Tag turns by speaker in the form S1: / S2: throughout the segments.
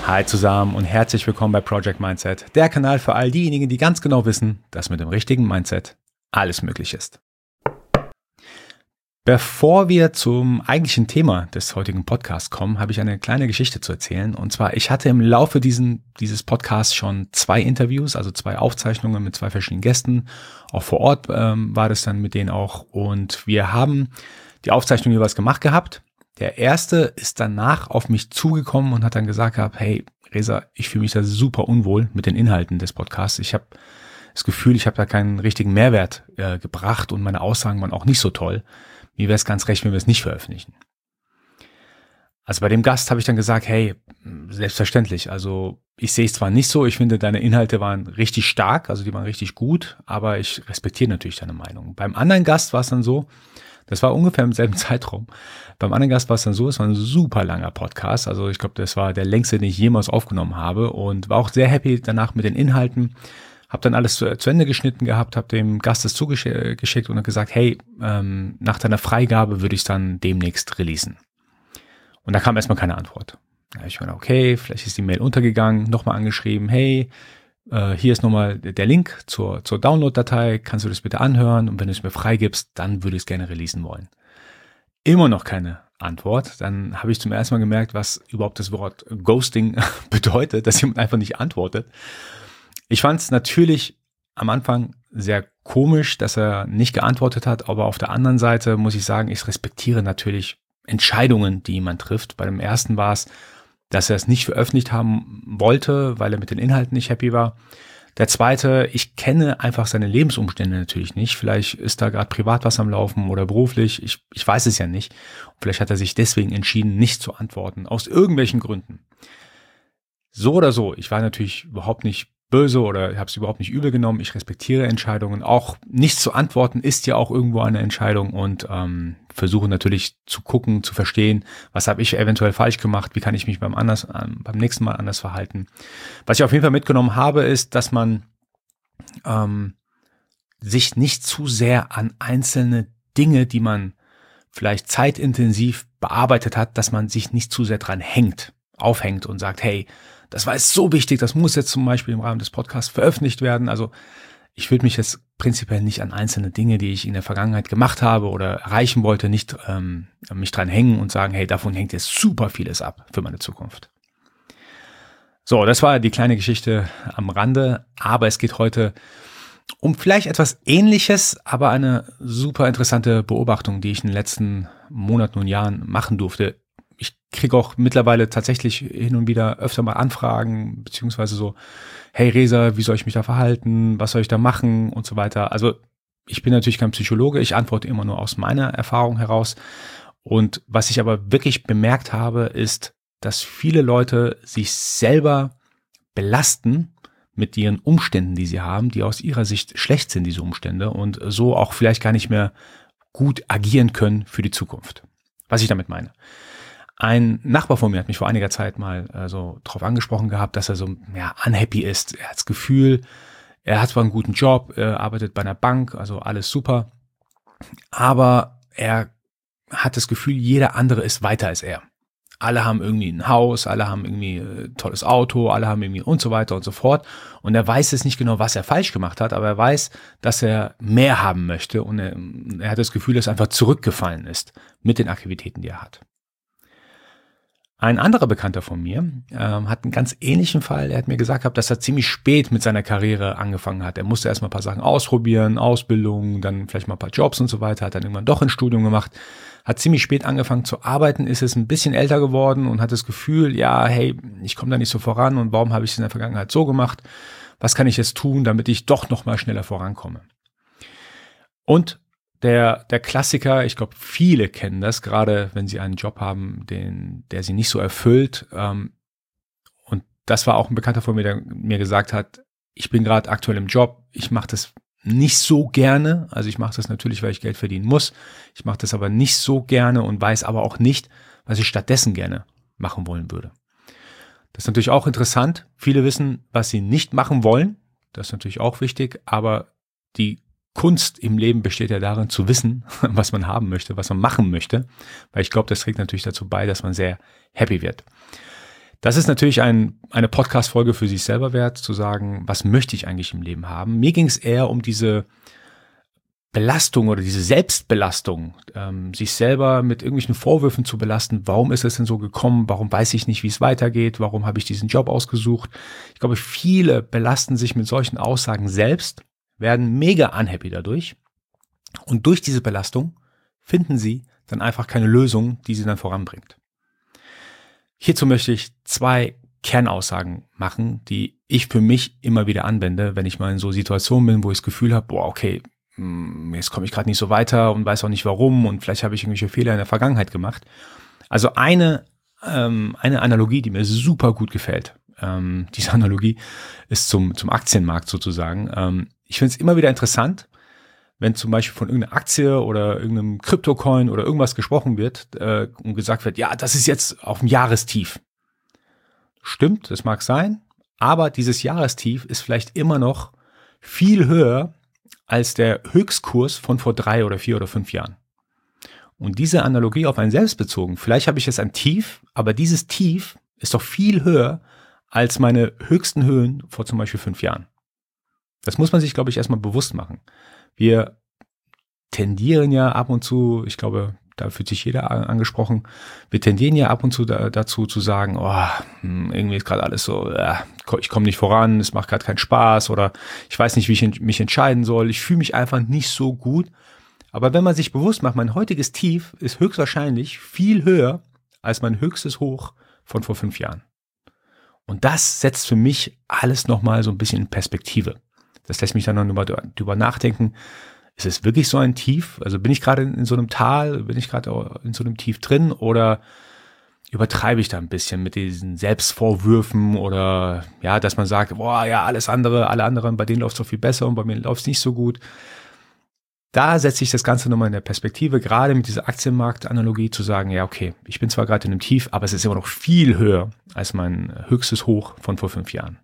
S1: Hi zusammen und herzlich willkommen bei Project Mindset, der Kanal für all diejenigen, die ganz genau wissen, dass mit dem richtigen Mindset alles möglich ist. Bevor wir zum eigentlichen Thema des heutigen Podcasts kommen, habe ich eine kleine Geschichte zu erzählen. Und zwar, ich hatte im Laufe dieses Podcasts schon 2 Interviews, also 2 Aufzeichnungen mit 2 verschiedenen Gästen. Auch vor Ort war das dann mit denen auch. Und wir haben die Aufzeichnung jeweils gemacht gehabt. Der erste ist danach auf mich zugekommen und hat dann gesagt gehabt, hey Reza, ich fühle mich da super unwohl mit den Inhalten des Podcasts. Ich habe das Gefühl, ich habe da keinen richtigen Mehrwert gebracht und meine Aussagen waren auch nicht so toll. Mir wäre es ganz recht, wenn wir es nicht veröffentlichen. Also bei dem Gast habe ich dann gesagt, hey, selbstverständlich, also ich sehe es zwar nicht so, ich finde, deine Inhalte waren richtig stark, also die waren richtig gut, aber ich respektiere natürlich deine Meinung. Beim anderen Gast war es dann so, das war ungefähr im selben Zeitraum. Beim anderen Gast war es dann so, es war ein super langer Podcast. Also ich glaube, das war der längste, den ich jemals aufgenommen habe und war auch sehr happy danach mit den Inhalten. Habe dann alles zu Ende geschnitten gehabt, habe dem Gast das zugeschickt und hat gesagt, hey, nach deiner Freigabe würde ich es dann demnächst releasen. Und da kam erstmal keine Antwort. Da habe ich mir gedacht, okay, vielleicht ist die Mail untergegangen, nochmal angeschrieben, hey, hier ist nochmal der Link zur Download-Datei, kannst du das bitte anhören und wenn du es mir freigibst, dann würde ich es gerne releasen wollen. Immer noch keine Antwort. Dann habe ich zum ersten Mal gemerkt, was überhaupt das Wort Ghosting bedeutet, dass jemand einfach nicht antwortet. Ich fand es natürlich am Anfang sehr komisch, dass er nicht geantwortet hat, aber auf der anderen Seite muss ich sagen, ich respektiere natürlich Entscheidungen, die jemand trifft. Bei dem ersten war es, dass er es nicht veröffentlicht haben wollte, weil er mit den Inhalten nicht happy war. Der zweite, ich kenne einfach seine Lebensumstände natürlich nicht. Vielleicht ist da gerade privat was am Laufen oder beruflich. Ich weiß es ja nicht. Und vielleicht hat er sich deswegen entschieden, nicht zu antworten, aus irgendwelchen Gründen. So oder so, ich war natürlich überhaupt nicht böse oder habe es überhaupt nicht übel genommen. Ich respektiere Entscheidungen. Auch nicht zu antworten ist ja auch irgendwo eine Entscheidung und versuche natürlich zu gucken, zu verstehen, was habe ich eventuell falsch gemacht, wie kann ich mich beim nächsten Mal anders verhalten. Was ich auf jeden Fall mitgenommen habe, ist, dass man sich nicht zu sehr an einzelne Dinge, die man vielleicht zeitintensiv bearbeitet hat, dass man sich nicht zu sehr dran aufhängt und sagt, hey, das war jetzt so wichtig, das muss jetzt zum Beispiel im Rahmen des Podcasts veröffentlicht werden. Also ich würde mich jetzt prinzipiell nicht an einzelne Dinge, die ich in der Vergangenheit gemacht habe oder erreichen wollte, nicht mich dran hängen und sagen, hey, davon hängt jetzt super vieles ab für meine Zukunft. So, das war die kleine Geschichte am Rande, aber es geht heute um vielleicht etwas Ähnliches, aber eine super interessante Beobachtung, die ich in den letzten Monaten und Jahren machen durfte. Ich kriege auch mittlerweile tatsächlich hin und wieder öfter mal Anfragen, beziehungsweise so, hey Reza, wie soll ich mich da verhalten, was soll ich da machen und so weiter. Also ich bin natürlich kein Psychologe, ich antworte immer nur aus meiner Erfahrung heraus. Und was ich aber wirklich bemerkt habe, ist, dass viele Leute sich selber belasten mit ihren Umständen, die sie haben, die aus ihrer Sicht schlecht sind, diese Umstände, und so auch vielleicht gar nicht mehr gut agieren können für die Zukunft. Was ich damit meine. Ein Nachbar von mir hat mich vor einiger Zeit mal so drauf angesprochen gehabt, dass er so unhappy ist. Er hat das Gefühl, er hat zwar einen guten Job, er arbeitet bei einer Bank, also alles super, aber er hat das Gefühl, jeder andere ist weiter als er. Alle haben irgendwie ein Haus, alle haben irgendwie ein tolles Auto, alle haben irgendwie und so weiter und so fort. Und er weiß jetzt nicht genau, was er falsch gemacht hat, aber er weiß, dass er mehr haben möchte und er hat das Gefühl, dass er einfach zurückgefallen ist mit den Aktivitäten, die er hat. Ein anderer Bekannter von mir hat einen ganz ähnlichen Fall. Er hat mir gesagt, dass er ziemlich spät mit seiner Karriere angefangen hat. Er musste erstmal ein paar Sachen ausprobieren, Ausbildung, dann vielleicht mal ein paar Jobs und so weiter, hat dann irgendwann doch ein Studium gemacht, hat ziemlich spät angefangen zu arbeiten, ist jetzt ein bisschen älter geworden und hat das Gefühl, ja, hey, ich komme da nicht so voran und warum habe ich es in der Vergangenheit so gemacht? Was kann ich jetzt tun, damit ich doch noch mal schneller vorankomme? Und der Klassiker, ich glaube, viele kennen das, gerade wenn sie einen Job haben, der sie nicht so erfüllt. Und das war auch ein Bekannter von mir, der mir gesagt hat, ich bin gerade aktuell im Job, ich mache das nicht so gerne. Also ich mache das natürlich, weil ich Geld verdienen muss. Ich mache das aber nicht so gerne und weiß aber auch nicht, was ich stattdessen gerne machen wollen würde. Das ist natürlich auch interessant. Viele wissen, was sie nicht machen wollen. Das ist natürlich auch wichtig, aber die Kunst im Leben besteht ja darin, zu wissen, was man haben möchte, was man machen möchte, weil ich glaube, das trägt natürlich dazu bei, dass man sehr happy wird. Das ist natürlich eine Podcast-Folge für sich selber wert, zu sagen, was möchte ich eigentlich im Leben haben. Mir ging es eher um diese Belastung oder diese Selbstbelastung, sich selber mit irgendwelchen Vorwürfen zu belasten. Warum ist es denn so gekommen? Warum weiß ich nicht, wie es weitergeht? Warum habe ich diesen Job ausgesucht? Ich glaube, viele belasten sich mit solchen Aussagen selbst, werden mega unhappy dadurch. Und durch diese Belastung finden sie dann einfach keine Lösung, die sie dann voranbringt. Hierzu möchte ich 2 Kernaussagen machen, die ich für mich immer wieder anwende, wenn ich mal in so Situationen bin, wo ich das Gefühl habe, boah, okay, jetzt komme ich gerade nicht so weiter und weiß auch nicht warum und vielleicht habe ich irgendwelche Fehler in der Vergangenheit gemacht. Also eine Analogie, die mir super gut gefällt. Diese Analogie ist zum Aktienmarkt sozusagen. Ich finde es immer wieder interessant, wenn zum Beispiel von irgendeiner Aktie oder irgendeinem Kryptocoin oder irgendwas gesprochen wird und gesagt wird, ja, das ist jetzt auf dem Jahrestief. Stimmt, das mag sein, aber dieses Jahrestief ist vielleicht immer noch viel höher als der Höchstkurs von vor 3 oder 4 oder 5 Jahren. Und diese Analogie auf einen selbst bezogen, vielleicht habe ich jetzt ein Tief, aber dieses Tief ist doch viel höher als meine höchsten Höhen vor zum Beispiel 5 Jahren. Das muss man sich, glaube ich, erstmal bewusst machen. Wir tendieren ja ab und zu, ich glaube, da fühlt sich jeder angesprochen, wir tendieren ja ab und zu dazu zu sagen, oh, irgendwie ist gerade alles so, ich komme nicht voran, es macht gerade keinen Spaß oder ich weiß nicht, wie ich mich entscheiden soll, ich fühle mich einfach nicht so gut. Aber wenn man sich bewusst macht, mein heutiges Tief ist höchstwahrscheinlich viel höher als mein höchstes Hoch von vor 5 Jahren. Und das setzt für mich alles nochmal so ein bisschen in Perspektive. Das lässt mich dann noch drüber nachdenken, ist es wirklich so ein Tief? Also bin ich gerade in so einem Tal, bin ich gerade in so einem Tief drin oder übertreibe ich da ein bisschen mit diesen Selbstvorwürfen oder ja, dass man sagt, boah, ja, alle anderen, bei denen läuft es doch viel besser und bei mir läuft es nicht so gut. Da setze ich das Ganze nochmal in der Perspektive, gerade mit dieser Aktienmarktanalogie zu sagen, ja, okay, ich bin zwar gerade in einem Tief, aber es ist immer noch viel höher als mein höchstes Hoch von vor 5 Jahren.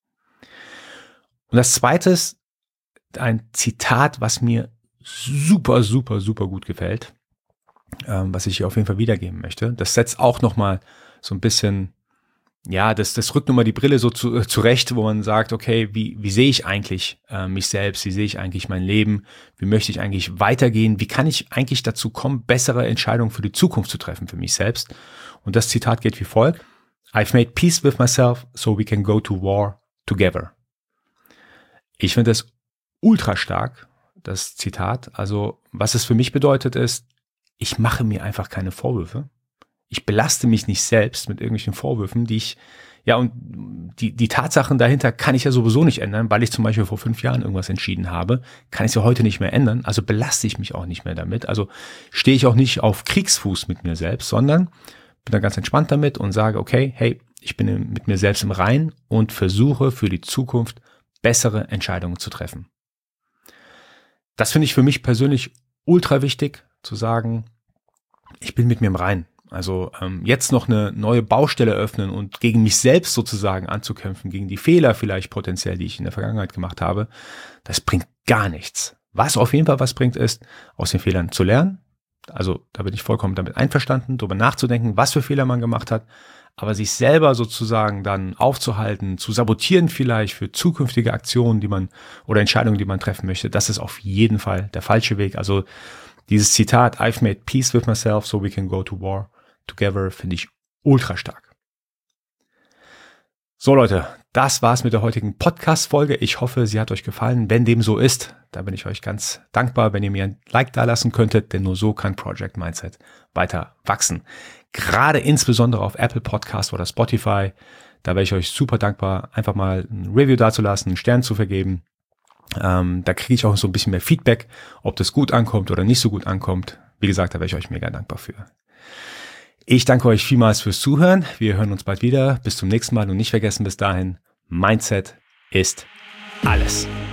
S1: Und das Zweite ist ein Zitat, was mir super, super, super gut gefällt, was ich hier auf jeden Fall wiedergeben möchte. Das setzt auch nochmal so ein bisschen, ja, das rückt nochmal die Brille so zurecht, wo man sagt, okay, wie sehe ich eigentlich mich selbst, wie sehe ich eigentlich mein Leben, wie möchte ich eigentlich weitergehen, wie kann ich eigentlich dazu kommen, bessere Entscheidungen für die Zukunft zu treffen für mich selbst. Und das Zitat geht wie folgt: I've made peace with myself so we can go to war together. Ich finde das ultra stark, das Zitat. Also was es für mich bedeutet ist, ich mache mir einfach keine Vorwürfe. Ich belaste mich nicht selbst mit irgendwelchen Vorwürfen, und die Tatsachen dahinter kann ich ja sowieso nicht ändern, weil ich zum Beispiel vor 5 Jahren irgendwas entschieden habe, kann ich es ja heute nicht mehr ändern, also belaste ich mich auch nicht mehr damit. Also stehe ich auch nicht auf Kriegsfuß mit mir selbst, sondern bin da ganz entspannt damit und sage, okay, hey, ich bin mit mir selbst im Reinen und versuche für die Zukunft bessere Entscheidungen zu treffen. Das finde ich für mich persönlich ultra wichtig, zu sagen, ich bin mit mir im Reinen. Also jetzt noch eine neue Baustelle öffnen und gegen mich selbst sozusagen anzukämpfen, gegen die Fehler vielleicht potenziell, die ich in der Vergangenheit gemacht habe, das bringt gar nichts. Was auf jeden Fall was bringt, ist, aus den Fehlern zu lernen. Also da bin ich vollkommen damit einverstanden, darüber nachzudenken, was für Fehler man gemacht hat, aber sich selber sozusagen dann aufzuhalten, zu sabotieren vielleicht für zukünftige Aktionen, oder Entscheidungen, die man treffen möchte, das ist auf jeden Fall der falsche Weg. Also dieses Zitat, I've made peace with myself so we can go to war together, finde ich ultra stark. So Leute, das war's mit der heutigen Podcast-Folge. Ich hoffe, sie hat euch gefallen. Wenn dem so ist, da bin ich euch ganz dankbar, wenn ihr mir ein Like da lassen könntet, denn nur so kann Project Mindset weiter wachsen. Gerade insbesondere auf Apple Podcast oder Spotify, da wäre ich euch super dankbar, einfach mal ein Review dazulassen, einen Stern zu vergeben. Da kriege ich auch so ein bisschen mehr Feedback, ob das gut ankommt oder nicht so gut ankommt. Wie gesagt, da wäre ich euch mega dankbar für. Ich danke euch vielmals fürs Zuhören. Wir hören uns bald wieder. Bis zum nächsten Mal und nicht vergessen bis dahin, Mindset ist alles.